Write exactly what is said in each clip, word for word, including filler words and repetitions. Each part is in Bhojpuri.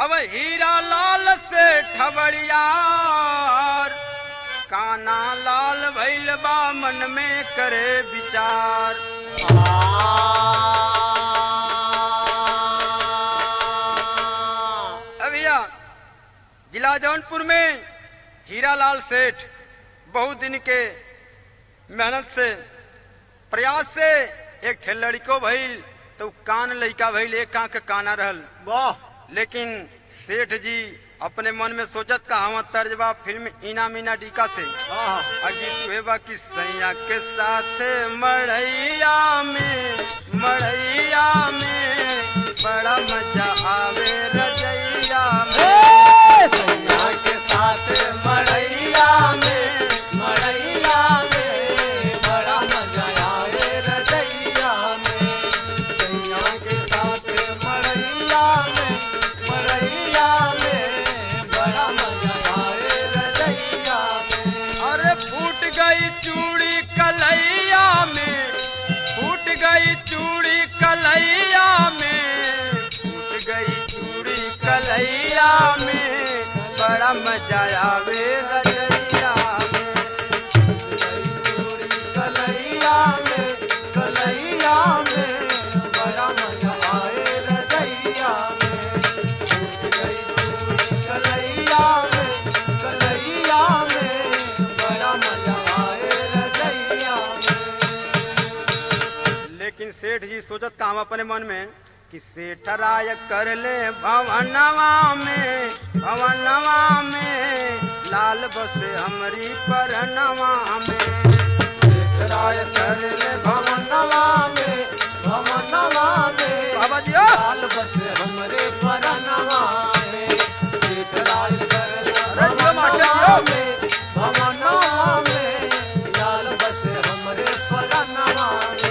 अब हीरा लाल से ठबड़ियार काना लाल भइल बा मन में करे विचार। अभिया जिला जौनपुर में हीरा लाल सेठ बहुत दिन के मेहनत से प्रयास से एक ठे लड़को भइल तो कान लइका भइल एक आंख काना रहल। वाह। लेकिन सेठ जी अपने मन में सोचत का हम तर्जबा फिल्म इना मीना डीका से अजी तुहेबा की सैया के साथ मढ़ैया में मढ़ैया में बड़ा मजा आवे रजैया में सैया के साथ मढ़ैया में मढ़ैया में बड़ा मजा आवे रजैया में सैया के साथ मढ़ैया में मढ़ैया में बड़ा मजा आवे रजैया में। अरे फूट गई चूड़ी कलैया में फूट गई चूड़ी कलैया में फूट गई चूड़ी कलैया में बड़ा मजा आवे रजैया में चूड़ी कलैया में कलैया में बड़ा मजा आए रजैया में गई चूड़ी कलैया में कलैया में बड़ा मजा आए रजैया में। लेकिन सेठ जी सोचत का हम अपने मन में कि सेठ राय कर ले भवनवा में भवनवा में लाल बसे हमरी परनवा में सेठ राय कर ले भवनवा में भवनवा में बाबा जी लाल बसे हमरे परनवा में सेठ राय कर ले भवनवा में भवनवा में लाल बसे हमरे परनवा में।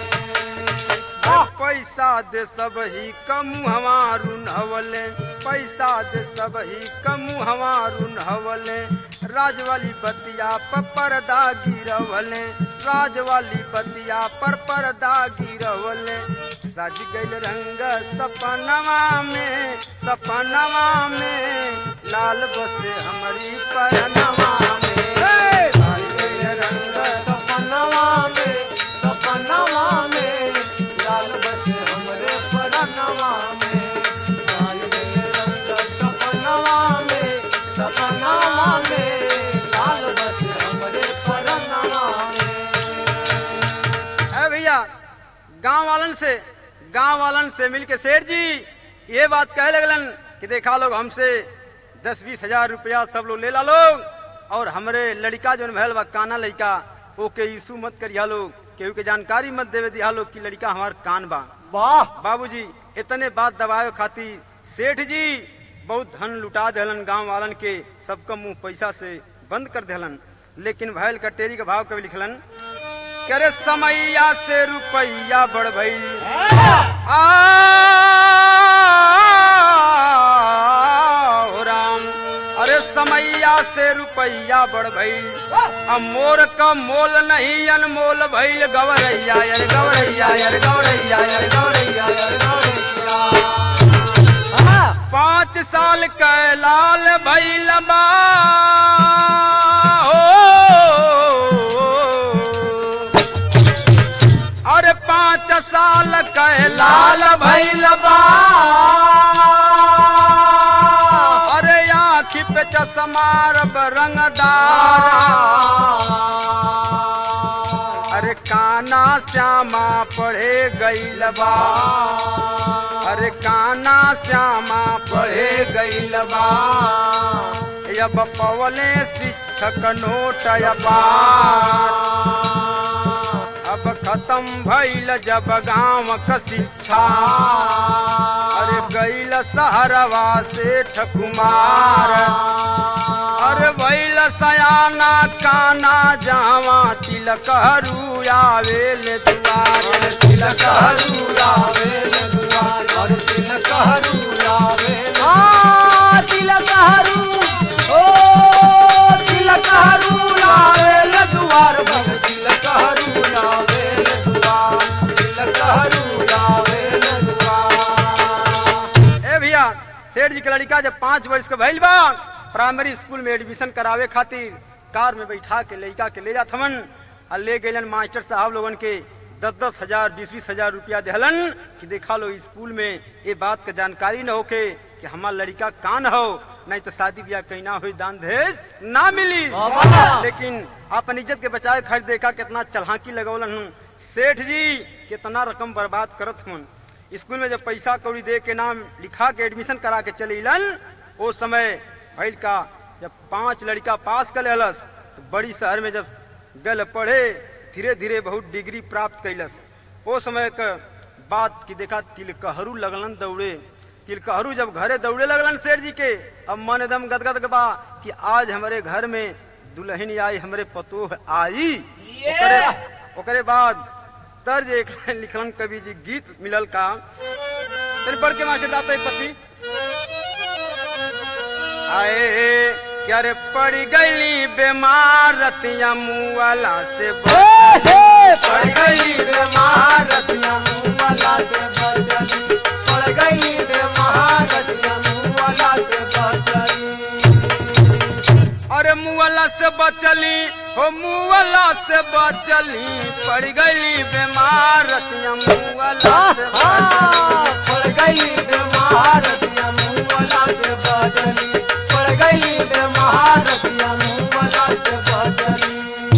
पैसा दे सब ही कमु हमारू नवले पैसा दे सब ही कमु हमारू नवले राज वाली बतिया पर पर्दा गिरवले राज वाली बतिया पर पर्दा गिरवले सज गइल रंग सपनवा में सपनवा में लाल बसे हमारी परनवा में सज गइल रंग सपनवा में सपनवा में लाल बसे हमरे परनवा में सज गइल रंग सपनवा में सपनवा में लाल बसे हमरे परनवा में। है भैया गांव वालन से गांव वालन से मिलके सेठ जी ये बात कहे लगलन कि देखा लोग हमसे दस बीस हजार रुपया सब लोग ले ला लोग और हमरे लड़का जो भैल बा काना लड़का ओके यीशु मत करिया लोग केहू के जानकारी मत देवे दिया लोग कि लड़का हमार कान बा। वाह। बाबूजी इतने बात दबावे खातिर सेठ जी बहुत धन लुटा देलन गांव वालन के सबका मुंह पैसा से बंद कर देलन। लेकिन भैल कटेरी का भाव कभी लिखलन करे समैया से रुपैया बढ़ भइल आ राम अरे समैया से रुपैया बढ़ भइल अब मोर का मोल नहीं अनमोल भइल गवरैया यार गवरैया यार गवरैया यार गवरैया यार गवरैया पाँच साल के लाल भइल बा अरे पाँच साल के लाल भइल बा अरे आँखी पे चश्मा रब रंगदार अरे काना श्यामा पढ़े गइल बा अरे काना श्यामा पढ़े गइल बा अब पवले शिक्षक नोट अपार अब खत्म भइल जब गांव क शिक्षा अरे गइल सहरवा सेठ कुमार अरे भइल सयाना काना जावा तिलक हरू आवेल दुआर तिलक हरू आवेल दुआर और तिलक हरू आवेल आ तिलक हरू ओ तिलक हरू आवेल दुआर बस तिलक हरू आवेल दुआर तिलक हरू आवेल दुआर। ए भैया सेठ जी जी के लड़का जब पांच वर्ष का भइल बा, प्राइमरी स्कूल में एडमिशन करावे खातिर कार में बैठा के लड़का के ले जात हवन और ले गए मास्टर साहब लोगन के दस दस हजार बीस बीस हजार रुपया देहलन कि देखा लो स्कूल में ये बात का जानकारी न होके कि हमार लड़का कान हो, नहीं तो शादी ब्याह कहीं ना हुई, दान दहेज ना मिली। लेकिन अपन इज्जत के बचाए खर्च देखा कितना चलाकी लगौलन हूँ। सेठ जी कितना रकम बर्बाद करत हूँ। स्कूल में जब पैसा कौड़ी दे के नाम लिखा के एडमिशन करा के चले लन, वो समय भइल का जब पांच लड़का पास कर लेलस तो बड़ी शहर में जब गल पढ़े धीरे धीरे बहुत डिग्री प्राप्त कैलस। वो समय का बात की देखा तिलकहरू लगलन दौड़े। तिलकहरू जब घरे दौड़े लगलन सेठ जी के, अब मन एकदम गदगद बा कि आज हमारे घर में दुल्हन आई, हमारे पतोह आई। ओकरे, ओकरे बाद तर्ज एक लिखलन कवि जी गीत मिलल का, पढ़ के मास्टर दाता पति आए क्या रे पड़ गई बीमार रतिया मुँह वाला से पड़ गई बीमार रतिया मुँह वाला से बचली, पड़ गई बीमार रतिया मुँह वाला से बचली। अरे मुँह वाला से बचली हो, मुँह वाला से बचली, पड़ गई बीमार रतिया मुँह वाला से बचली, पड़ गई बीमार रतिया मुँह वाला से बचली, पड़ गई बीमार रतिया मुँह वाला से बचली।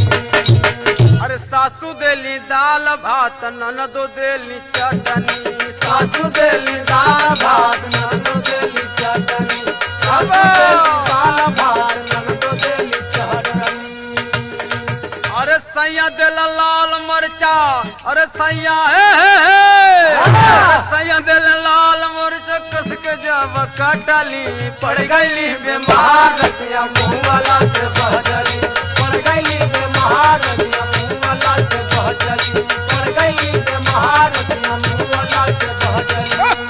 अरे सासू देली दाल भात ननदो देली चटनी, सासू देली दाल भात ननदो देली चटनी, सासू देली दाल भात ननदो देली चटनी। अरे सैया देला लाल मरचा, अरे सैया हे हे हे सैया देला लाल मरचा कस के जब कटली, पड़ गई बीमार रतिया मुँह वाला से बचली, पड़ गई बीमार रतिया मुँह वाला से बचली, पड़ गई बीमार रतिया मुँह वाला से बचली।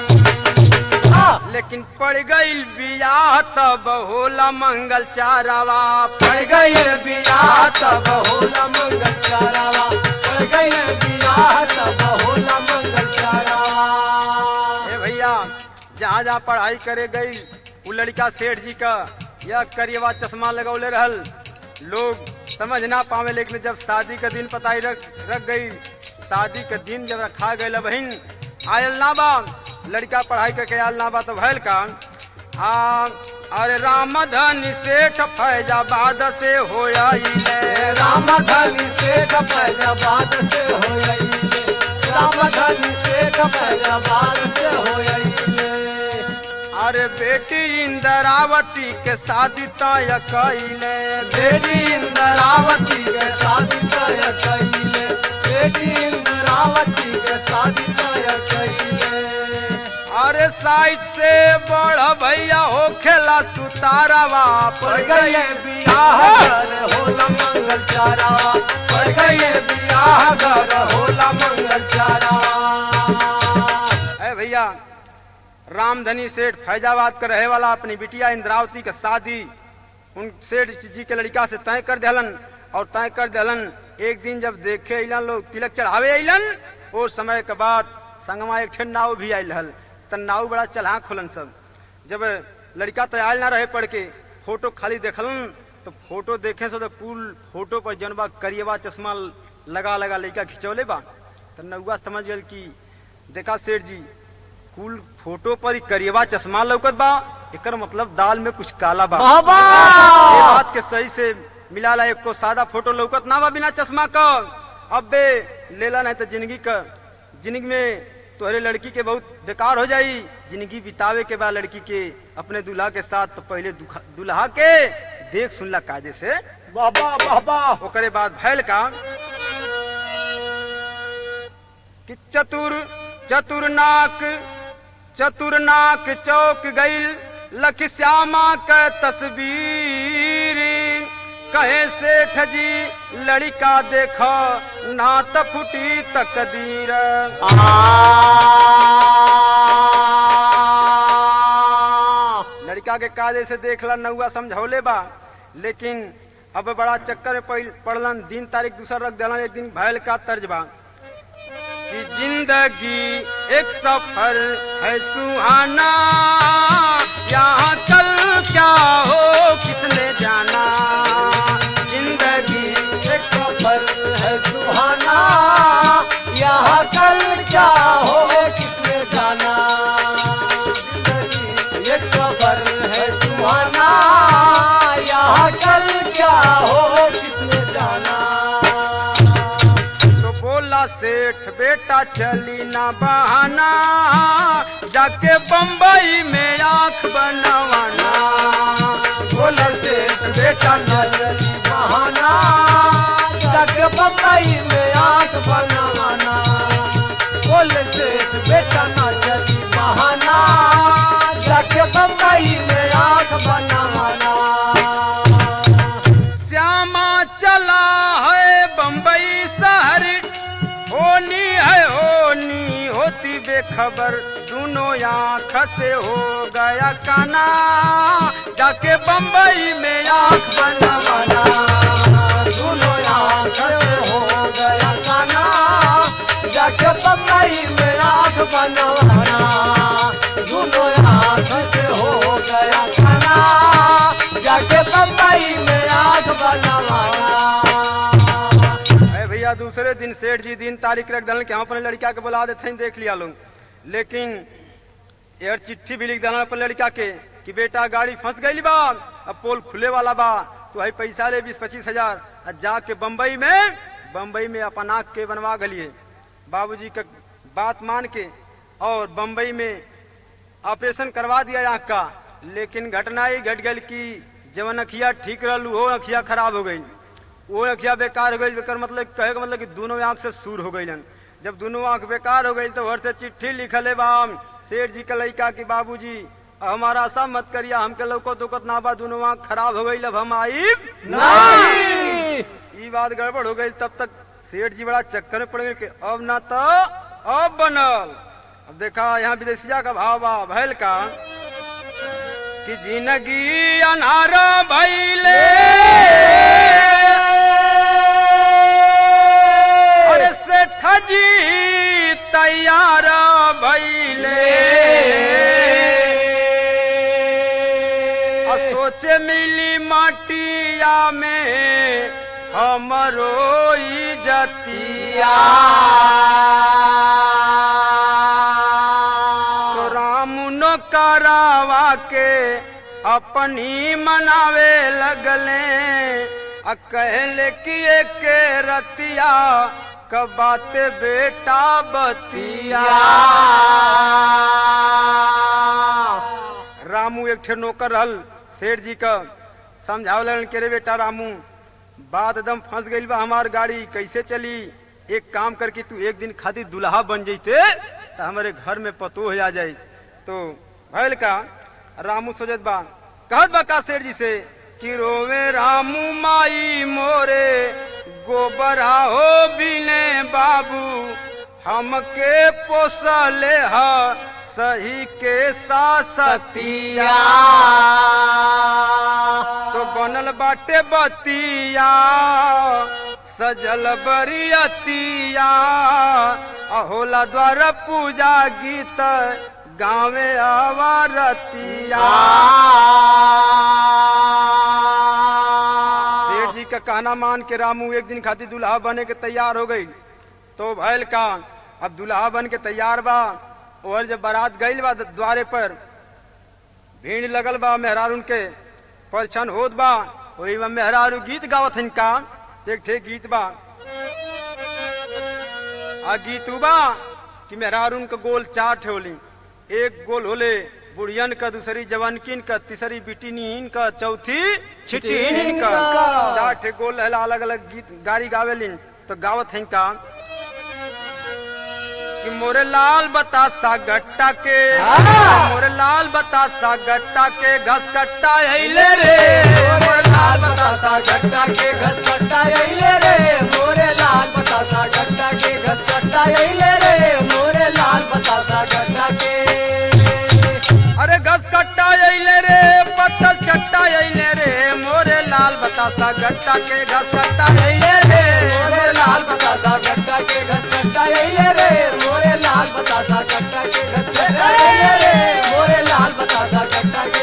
लेकिन पड़ गई बियाह तब होला मंगल चारावा, पड़ गई बियाह तब होला मंगल चारावा, पड़ गई बियाह तब होला मंगल चारावा। ए भैया जहाँ जहाँ पढ़ाई करे गई वो लड़का सेठ जी का यह करियवा चश्मा लगौले रहल, लोग समझ ना पावे। लेकिन जब शादी का दिन पता ही रख रख गई, शादी का दिन जब रखा गई बहन आयल ना बा, लड़का पढ़ाई करके आयल ना बा तो भैल का आ, अरे रामधनी सेठ फैजाबाद से हो आइले, रामधनी सेठ फैजाबाद से हो आइले, रामधनी सेठ फैजाबाद से हो आइले। अरे बेटी इंद्रावती के शादी तय कइले, बेटी इंद्रावती के शादी तय कइले, बेटी इंद्रावती के शादी तय कइले। अरे साइड से बड़ा भैया हो खेला सुतारावा, पड़ गई बियाह घर होला मंगल चारावा, पड़ गई बियाह घर होला मंगल चारावा। ए भैया रामधनी सेठ फैजाबाद का रहे वाला अपनी बिटिया इंद्रावती का शादी उन सेठ जी के लड़का से तय कर देलन, और तय कर देलन। एक दिन जब देखे अलन लोग तिलक चढ़ावे अलन, और समय के बाद संगमा एक ठे नाव भी आयल रहल, त नाव बड़ा चलाक होलन सब। जब लड़का तो आयल ना रहे पढ़ के, फोटो खाली देखलन तो फोटो देखे से तो कुल फोटो पर जनबा करियवा चश्मा लगा लगा लड़का खिंचौले बा, तो नौआ समझ गल कि देखा सेठ जी कुल फोटो पर करियवा चश्मा लौकत बा, एकर मतलब दाल में कुछ काला बा। ये बात के सही से मिला ला, एक को सादा फोटो लौकत ना बा बिना चश्मा का। अब बे लेला नहीं तो जिंदगी का जिंदगी में तोहरे लड़की के बहुत बेकार हो जाई। जिंदगी बितावे के बाद लड़की के अपने दूल्हा के साथ तो पहले दूल्हा के देख सुनला कायदे से, बाबा बाबा। ओकरे बाद भैल का कि चतुर चतुरनाक चतुरनाक चौक गईल लख श्यामा का तस्वीर, कहे सेठ जी लड़का देखो ना त फुटी तकदीर। लड़का के कायदे से देखला नौआ समझौले बा, लेकिन अब बड़ा चक्कर में पड़लन। दिन तारीख दूसरा रख दिलन। एक दिन भैल का तर्ज बा कि जिंदगी एक सफर है सुहाना, यहाँ कल क्या हो किसने जाना, जिंदगी एक सफर है सुहाना, यहाँ कल क्या हो किसने जाना, जिंदगी एक सफर है सुहाना, यहाँ कल क्या हो किसने जाना। तो बोला सेठ बेटा चली ना बहाना, जाके बम्बई में आंख बनवाना, बोला सेठ बेटा न चली बहाना, जाके बम्बई में आंख बनवाना, बोले सेठ बेटा न चली बहाना, जाके बम्बई में आंख बनवाना। श्यामा चला है बम्बई शहर, होनी है होनी होती बेखबर, दोनों आँख से हो गया काना, जाके बम्बई में आँख बनवाना, दोनों आँख से हो गया काना, जाके बम्बई में आँख बनवाना, दोनों आँख से हो गया काना, जाके बम्बई में आँख बनवाना। अरे भैया दूसरे दिन सेठ जी दिन तारीख रख दलन के हम अपने लड़का के बुला देते हैं, देख लिया लोग, लेकिन यार चिट्ठी भी लिख देना अपने लड़का के कि बेटा गाड़ी फंस गई बा, अब पोल खुले वाला बा, तो भाई पैसा ले बीस पच्चीस हजार, और जाके बम्बई में बम्बई में अपन आँख के बनवा गलिए। बाबूजी का बात मान के और बम्बई में ऑपरेशन करवा दिया आँख का, लेकिन घटना ही घट गई कि जवन अखिया ठीक रहलू हो अखिया खराब हो गई, वो अखिया बेकार हो गई, बेकार मतलब कहे का मतलब कि दोनों आँख से सूर हो गई। जब दोनों आँख बेकार हो गई तो घर से चिट्ठी लिखल है बाम सेठ जी का लड़का की बाबूजी हमारा सब मत करिया, हमके लौको दुकत ना बा, दोनों आँख खराब हो गई, अब हम आई नहीं। ये बात गड़बड़ हो गई। तब तक सेठ जी बड़ा चक्कर में पड़ गए कि अब ना तो अब बनल। अब देखा यहाँ विदेशिया का भाव बा भैल का कि जिंदगी अनारा भैले, अरे सेठ जी तैयार भैले, सोचे मिली माटिया में हमरो इजतिया, तो राम नो करावा के अपनी मनावे लगले, आ कहले कि एक रतिया कब बाते बेटा बतिया। रामू एक ठे नौकर रहल सेठ जी का, समझावलन के रे बेटा रामू बात एकदम फंस गई बा, हमार गाड़ी कैसे चली, एक काम करके तू एक दिन खातिर दुल्हा बन जैते तो हमारे घर में पतो हो जाए। तो भैल का रामू सोचत बा कहत बा का सेठ जी से कि रोवे रामू माई मोरे गोबरा हो बिने बाबू, हमके पोसले हा सही के सासतिया, तो बनल बाटे बतिया सजल बरियतिया, होला द्वार पूजा गीत गावे आवारतिया। सेठ जी का कहना मान के रामू एक दिन खातिर दुल्हा बने के तैयार हो गई। तो भैल का अब दुल्हा बन के तैयार बा, और जब बारात गई बा द्वारे पर भीड़ लगल बा, मेहरारू के परछन होत बा, वही में मेहरारू गीत गावत हन का, एक ठे गीत बा आ गीत बा कि मेहरारू का गोल चार ठे होली, एक गोल होले बुढ़ियन का, दूसरी जवानकिन का, तीसरी बिटिनीन का, चौथी छिटिन का, चार ठे गोल अलग अलग गीत गाड़ी गावेलिन। तो गावत हन का कि मोरे लाल बतासा गट्टा के, मोरे लाल बतासा गट्टा के घस कट्टा अइले रे, मोरे लाल बतासा गट्टा के घस कट्टा अइले रे, मोरे लाल बतासा गट्टा के घस कट्टा अइले रे, मोरे लाल बतासा गट्टा के, अरे घस कट्टा अइले रे पत्थर चट्टा अइले रे, मोरे लाल बतासा गट्टा के घस कट्टा अइले रे, मोरे लाल बतासा गट्टा के घस कट्टा अइले रे, मोरे लाल बतासा गट्टा के घस कट्टा अइले रे, मोरे लाल बतासा गट्टा के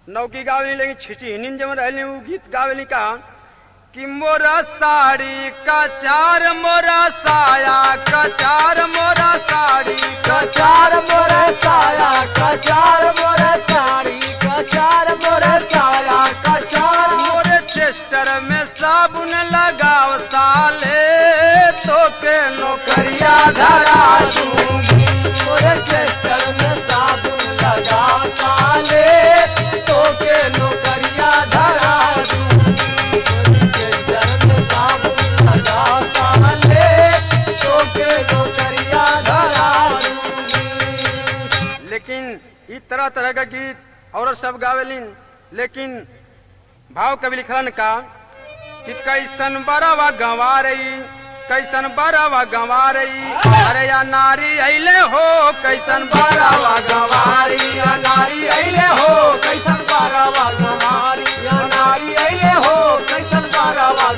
नौकी गावली लेकिन छिटी हिनिन जब रहली उ गीत गावली का कि मोरा साड़ी कचार मोरा साया कचार मोरा साड़ी कचार मोरे साया कचार मोरे साड़ी कचार मोरे साया कचार मोरे चेस्टर में साबुन लगाव साले तो के नौकरिया धरा दूंगी मोरे चेस्टर में साबुन लगा साले तो के नौकरिया धरा दूंगी मोरे चेस्टर में साबुन लगा साले तो के नौकरिया धरा दूंगी। लेकिन इस तरह तरह का गीत औरत सब गावेलिन लेकिन भाव कवि लिखलन का कि कैसन बरवा गंवा रही कैसन बरवा गंवा रही अरे या नारी अइले हो कैसन बरवा गंवा रही या नारी अइले हो कैसन बारावा गमारी या नारी अइले हो कैसन बारावा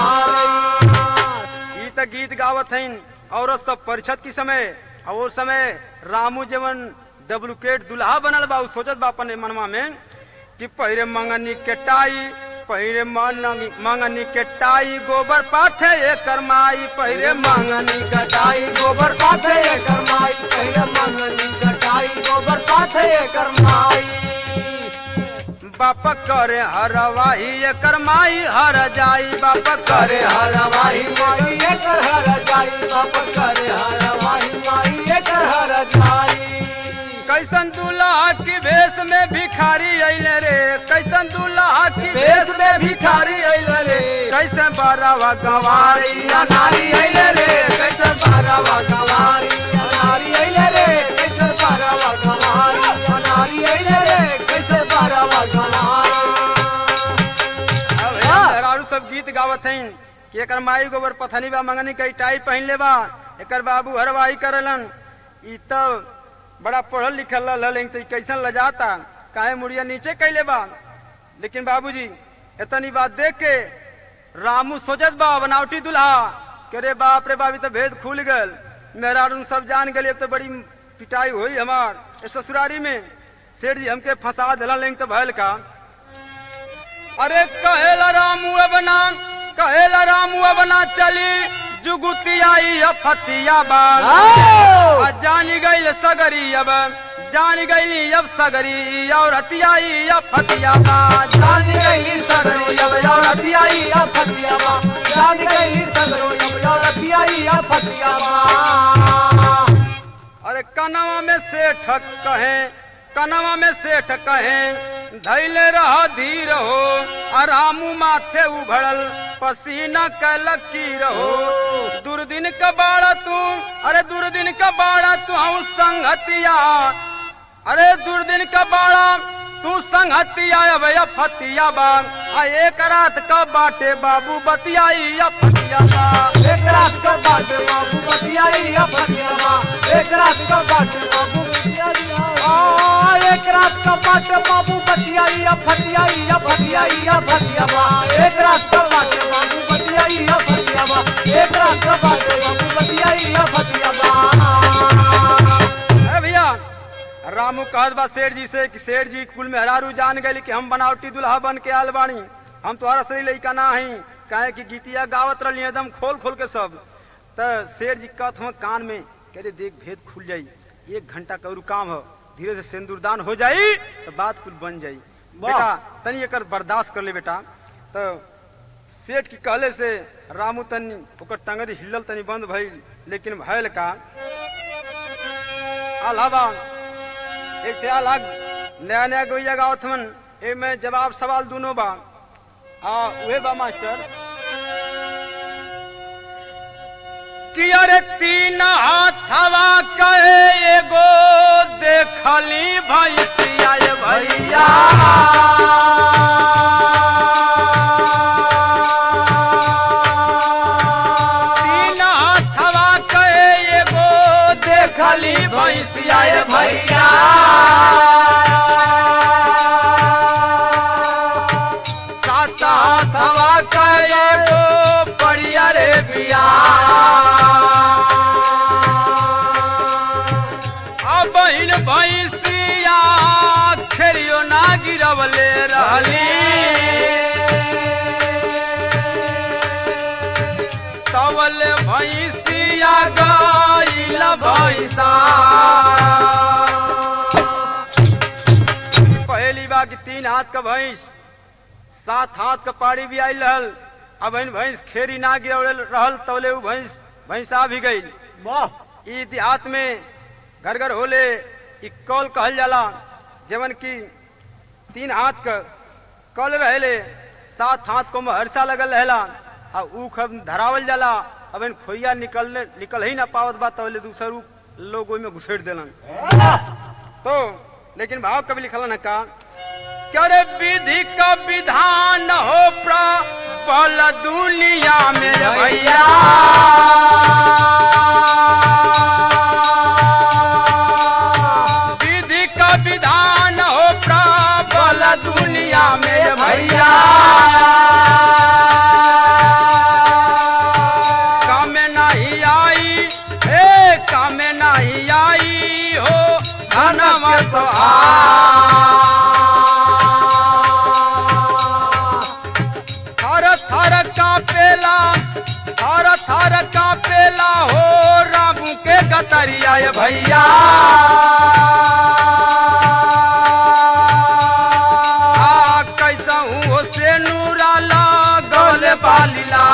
गमारी। ई त गीत गावत हईन औरत सब परिषद की समय और वो समय रामू जवन डुप्लीकेट दुल्हा बनल बा उ सोचत बा अपन मनवा में कि पहिरे मंगनी के टाई पहिरे मंगनी मंगनी के टाई गोबर पाथे एकर माई पहिरे मंगनी के कटाई गोबर पाथे करमाई पहले मंगनी कटाई गोबर पाथे करमाई। बाप करे हरवाही एकर माई हर जाई बाप करे करे हरवाही माई एकर हर जाई बाप करे हरवाही माई एकर हर जाई। कैसन दूल्हा की भेष में भिखारी अइले रे कैसन दूल्हा की भेष में भिखारी अइले रे कैसे बारावा गंवारी या नारी अइले रे कैसे बारावा गवारी या नारी अइले रे कैसे बारावा गवारी या नारी अइले रे कैसे बारावा गवारी। अब सब गीत गावत हईन कि एकर माई गोबर पथनी बा मंगनी कई टाई पहन ले बा एकर बाबू हरवाही करलन ई तब बड़ा पढ़ल लिखल रहल लेकिन कैसन लजाता काहे मुड़िया नीचे कैले बा। लेकिन बाबूजी इतनी बात देख के रामू सोचत बा बनावटी दुल्हा के रे बाप रे बाबी तो भेद खुल गल मेरा सब जान गए अब तो बड़ी पिटाई हुई हमार इस ससुरारी में सेठ जी हमके फंसा दिला लेकिन तो भयल का अरे कहेला रामू अब ना कहेला रामू अब ना चली जुगुतियाई फतिया बा जान गई सगरी अब जान गई अब सगरी और हतियाई अब फतिया बा जान गई सगरो अब और हथियाई अब फतिया बा जान गई सगरो अब और हथियाई अब फतिया बा। अरे कनवा में सेठ कहे कनवा में सेठ कहे धैले रह धीर हो आरामू माथे उभड़ल पसीना क लकीर हो दुर्दिन का बाड़ा तू अरे दुर्दिन का बाड़ा तू हूँ संगतिया अरे दुर्दिन का बाड़ा तू संगतिया अब फतिया बा आ एक रात का बाटे बाबू बतियाई या फतिया बा एक रात का बाटे बाबू बतियाई अब फतिया बा एक रात का बाटे बाबू बतियाई आ एक रात का बाटे बाबू बतियाई अब फतियाई अब फतियाई अब फतिया बा एक रात का बाटे बाबू बतियाई अब फतिया बा एक रात का बाटे बाबू बतियाई अब फतिया बा। ए भैया रामू कहत बा सेठ जी से कि सेठ जी कुल में हरारू जान गई कि हम बनावटी दुल्हा बन के आल बानी हम तुम्हारा सही लड़का ना हई काहे कि गीतिया गावत रही एकदम खोल खोल के सब तो सेठ जी कहत हम कान में कह दे देख भेद खुल जाई एक घंटा करू काम हो धीरे से सिंदूरदान हो जाई तो बात कुल बन जाई बेटा तनी एकर बर्दाश्त कर ले बेटा। तो सेठ की कहले से रामू तनी ओकर टंगरी हिलल तनी बंद भइल लेकिन भयल का आलाबा एक थे अलग नया नया गोइया गावत हन ए में जवाब सवाल दोनों बा आ उहे बा मास्टर कि अरे तीन हाथवा कहे एगो देखली भैया ये भैया तीन हाथवा कहे एगो देखली भैया ये भैया सात हाथवा कहे एगो बढ़िया रे बिया बहिन भैंसिया खेरियो ना गिरवले तवल भैंसिया गईल भैंसा। पहली बार की तीन हाथ का भैंस सात हाथ का पाड़ी भी आई रहल। अब भैंस खेरी ना गिरवल रहल तवले उ भैंस भैंसा भी गई। ई देहात में घर घर होले ई कौल कहल जाला जवन की तीन हाथ का कल रहेले सात हाथ को महरसा लगल रहेला आ ऊख धरावल जाला। अब इन खोइया निकलने निकल ही ना पावत बा तवले दूसर लोग ओई में घुसेड़ देलन। तो लेकिन भाव कभी लिखलन है का क्या रे विधि का विधान हो प्रबल दुनिया में भैया। विधि का विधान हो प्रबल दुनिया में भैया। काम नहीं आई हे काम नहीं आई हो धनवा तो थर थर कापेला थर थर कापेला हो रामू के गतरिया ये भैया। आ कैसा हूँ से नूराला गले बालीला।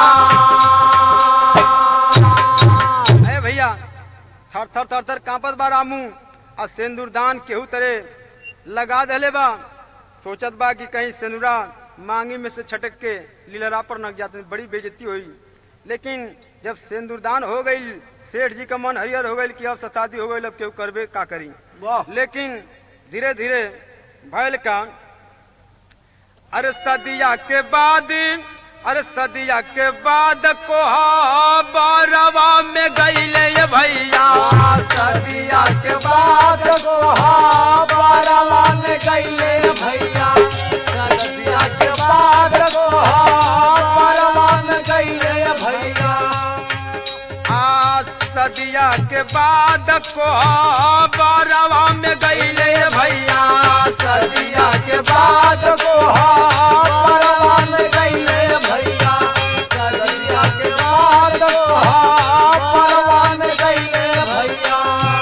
अरे भैया थर थर थर थर कांपत बा रामू आ सिंदूरदान केहू तरे लगा दले बा। सोचत बा कि कहीं सिंदूरा मांगी में से छटक के लीलरा पर नक जाते बड़ी बेइज्जती हुई। लेकिन जब सिंदूरदान हो गई सेठ जी का मन हरियर हो गई कि अब शादी हो गई अब केहू करबे का करी। लेकिन धीरे धीरे भैल का अरे सदिया के बाद अरे सदिया के बाद कोहा बारवा में गईले ये भैया। सदिया के बाद कोहा बारवा में गईले भैया। सदिया के बाद कोहा बारवा में गईले भैया। आ सदिया के बाद कोहा बारवा में गईले भैया। सदिया के बाद कोहा बारवा में गईले भैया। सदिया के बाद कोहा बारवा में गईले भैया।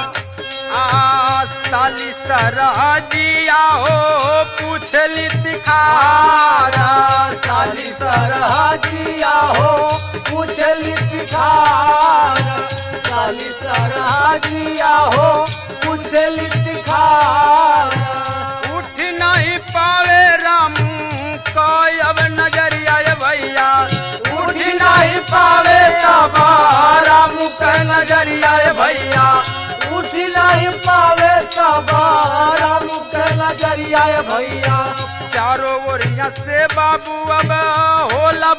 आ साली सरहजिया हो पूछली तिखारा। साली सरहजिया हो पूछली तिखारा। साली सरहजिया हो पूछली तिखारा। उठ नहीं पावे रामू कोई अब नजरिया ये भैया। उठ नहीं पावे तबा रामू का नजरिया ये भैया। उठ नहीं पावे तबा रामू के नजरिया भैया। चारों ओरिया से बाबू अब होला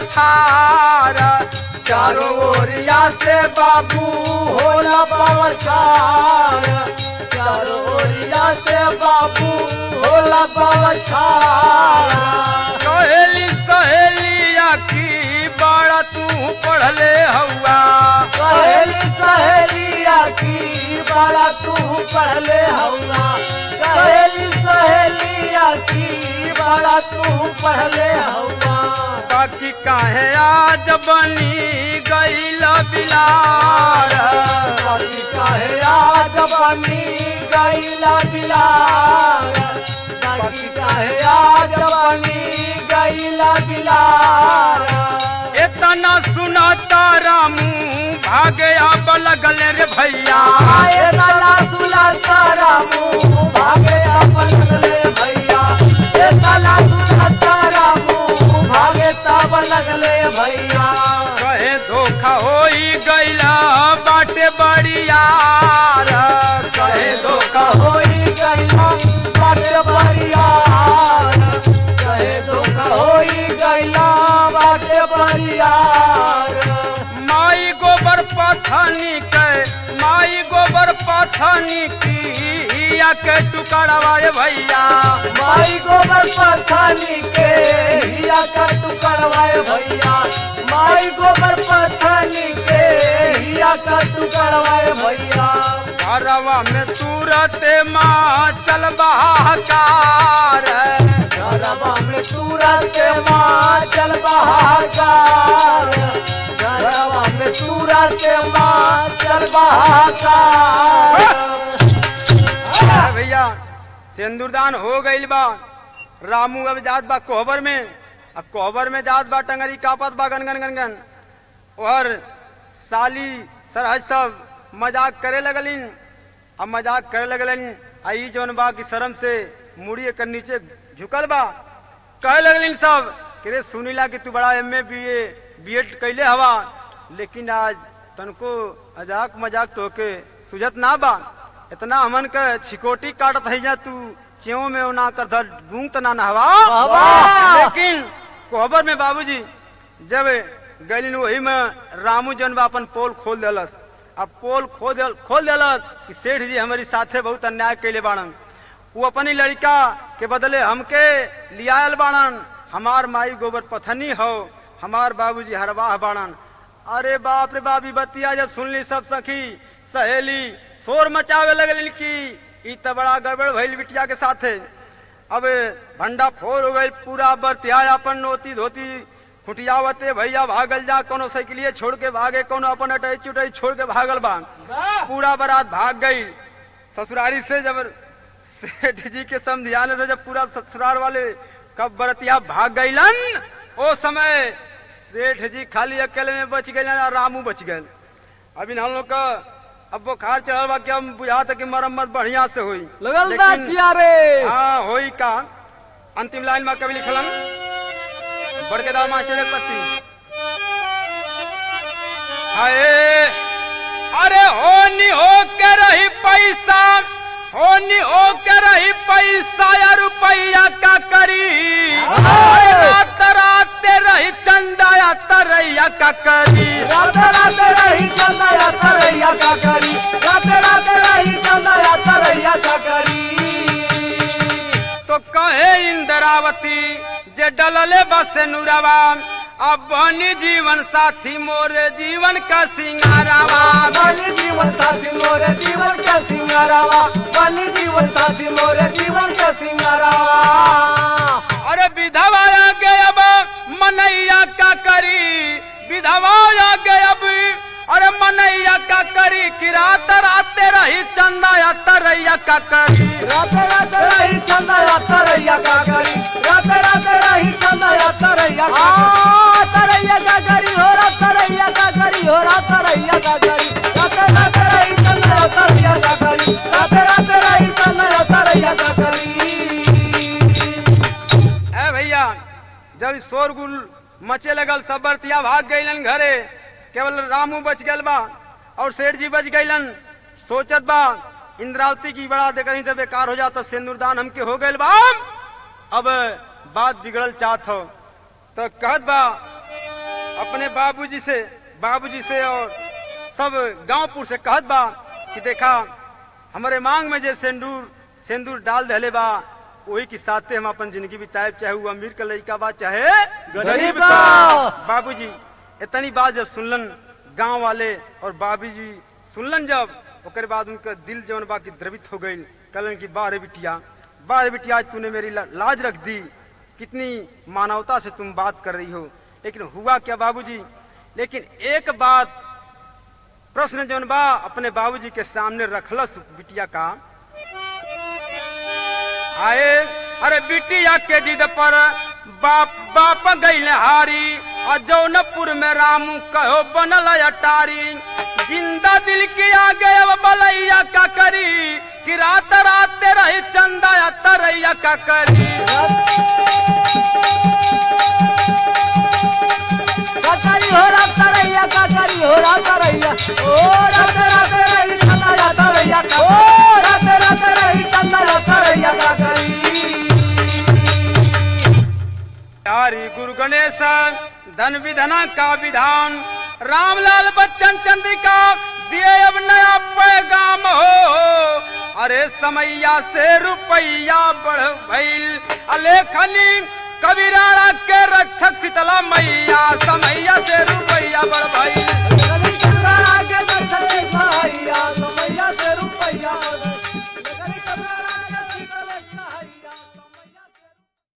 बावछारा। चारों ओरिया से बाबू होला बावछारा। चारों ओरिया से बाबू होला बावछारा। सहेली सहेलिया की बड़ा तू पढ़ले हौआ। सहेली सहेलिया की बड़ा तू पढ़ले हौआ। सहेली सहेलिया की बड़ा तू पढ़ले हौआ। बाकी काहे आज बनी गईल बिलार। बाकी काहे आज बनी गईल बिलार। बाकी काहे आज बनी गईल बिलार। इतना सुनाता रामू भागे अब लगले रे भैया। इतना सुनाता रामू भागे अब लगले भैया। इतना सुनाता रामू भागे तब लगले भैया। कहे धोखा होई गईला बाटे बड़ियार। कहे धोखा होई गईला बाटे बड़ियार। कहे धोखा होई गईला बाटे बड़ियार। माई गोबर पथनी के माई गोबर पथनी की हिया के टुकड़वा ये भैया। माई गोबर पथनी के हिया का टुकड़वाए भैया। माई गोबर पथनी के हिया का टुकड़वाए भैया। घरवा में तुरते माँ चल बहाकार। घरवा में तुरते माँ चल बहाकार। लागल बहाकार अरे भैया सिंदूरदान हो गईल बा। रामू अब जात बा कोहबर में। अब कोहबर में जात बा टंगरी कापत बा गन गन गन गन। और साली सरहज सब मजाक करे लगलिन। अब मजाक करे लगलिन आई जौन बा की शर्म से मुड़ी कर नीचे झुकल बा। कहे लगलिन सब कि रे सुनीला कि तू बड़ा M A B A B Ed कैले हवा, लेकिन आज तनको मजाक मजाक तोके सुझत ना बा। इतना हमन के छिकोटी काटत है जा तू च्यों में ओना कर धर गूंग तना नहवा। लेकिन कोहबर में बाबूजी जब गलिन वही में रामू जन बा अपन पोल खोल देलस। अब पोल खोल देल, खोल देलस कि सेठ जी हमारी साथे बहुत अन्याय कैले बाड़न। वो अपनी लड़का के बदले हमके लियायल बाड़न। हमार माई गोबर पथनी हो, हमार बाबूजी हरवाह बाड़न। अरे बाप रे बाप, बतिया जब सुनली सब सखी सहेली शोर मचावे लगलिन कि ई त बड़ा गड़बड़ भइल बिटिया के साथे। अब भंडा फोर हो गई, पूरा बरतिया अपन नोती धोती खुटियावते भैया भागल जा, कोनो साइकिलिए छोड़ के भागे, कोनो अपन अटई चुटई छोड़ के भागल बा। पूरा बारात भाग गई ससुरारी से। जब सेठ जी के समझाने से जब पूरा ससुराल वाले कब बरतिया भाग गईलन, ओ समय सेठ जी खाली अकेले में बच गए और रामू बच गए। अभी हम लोग का अब बुखार चढ़ल बा कि हम बुझा था कि मरम्मत बढ़िया से हुई लगल बा चियारे। हाँ होई का। अंतिम लाइन में कवि लिखलन बड़केदार मास्टर एक पत्ती। हाय अरे होनी हो के रही पैसा, होनी हो के रही पैसा या रुपया का करी। रात रात रही चंदा या तरैया का करी। रात रात रही चंदा या तरैया का करी। रात रात रही चंदा या तरैया का करी। तो कहे इंद्रावती जे डलले बस नुरवा, अब बनी जीवन साथी मोरे जीवन का सिंगारावा। बनी जीवन साथी मोरे जीवन का सिंगारावा। बनी जीवन साथी मोरे जीवन का सिंगारावा। अरे विधवा आ गए अब मनैया का करी। विधवा आ गए अब अरे मनैया का करी कि रात रात रही चंदा या तरैया का करी। रात रात रही चंदा या तरैया का करी। रात रात रही चंदा या तरैया का तरैया का करी। हो रहा तरैया का करी। हो रहा तरैया का करी। रात रात रही चंदा या तरैया का करी। रात रात रही चंदा या तरैया का करी। ए भैया जब शोरगुल मचे लगल, सब बरतिया भाग गईलन घरे, केवल रामू बच गल बा और सेठ जी बच गईलन। सोचत बा इंद्रावती की बड़ा देखनी तो बेकार हो जाता, सिंदूरदान हमके हो गए बा। अब बात बिगड़ल चाहत हो तो कहत बा अपने बाबूजी से, बाबूजी से और सब गांवपुर से कहत बा कि देखा हमारे मांग में जो सिंदूर सिंदूर डाल दहले बा वही के साथे हम अपन जिंदगी बिताए, चाहे वो अमीर का लड़का बा चाहे गरीब का। बाबूजी इतनी बात जब सुनलन गांव वाले और बाबूजी सुनलन, जब ओकर बाद उनका दिल जवन बा की द्रवित हो गई। कलन की बारे बिटिया, बारे बिटिया आज तूने मेरी लाज रख दी, कितनी मानवता से तुम बात कर रही हो। लेकिन हुआ क्या बाबूजी? लेकिन एक बात प्रश्न जवन बा अपने बाबूजी के सामने रखलस बिटिया का। आए अरे बिटिया के जिद पर बाप बाप गई हारी, और जौनपुर में रामू कहो बनल अटारी। जिंदा दिल के आगे अब बलैया का करी कि रात रात रही चंदा या तरैया का करी। करी हो रहा तरैया का करी। हो रहा तरैया। ओ रात रात रही चंदा या तरैया का। ओ रात रात रही चंदा या तरैया का करी। हरि गुरु गणेश धन विधना का विधान, रामलाल बच्चन चंद्रिका दिए अब नया पैगाम हो। अरे समैया से रुपैया बढ़ भइल, अलेखनी कबीराणा के रक्षक शीतला मैया, समैया से रुपैया बढ़ भइल।